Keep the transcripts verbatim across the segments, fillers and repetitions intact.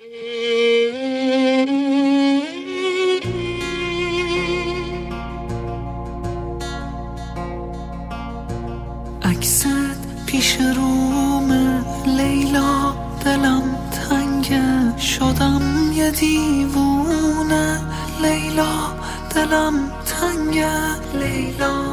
عکست پیش روم لیلا، دلم تنگه شدم یه دیوونه. لیلا دلم تنگه لیلا.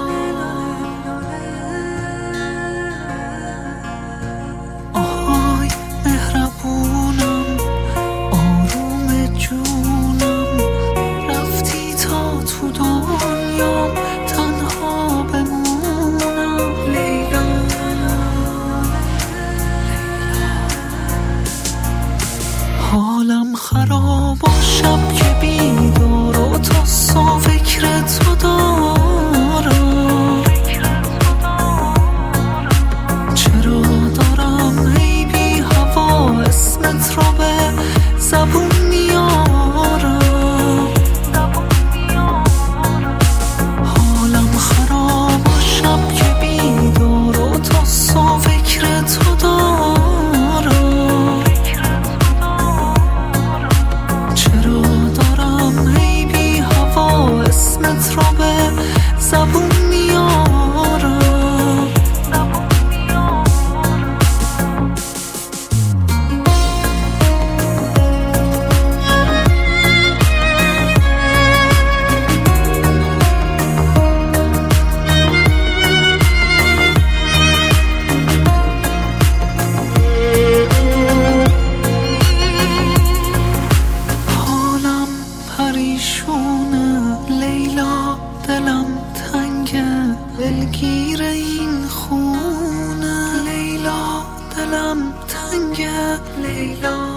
آهای مهربونم آروم جونم، رفتی تا تو دنیام تنها بمونم. لیلا حالم خراب و شب که بیدار و تا صبح فکر تو دارم. چرا دارم ای بی هوا اسمت رو به زبون میارم. حالم خراب و شب که بیدار و تا صبح فکر تو دارم. چرا دارم ای بی هوا اسمت رو به زبون میارم. حالم پریشونه لیلا، دلم تنگه دلگیر این خونه. لیلا دلم تنگه لیلا.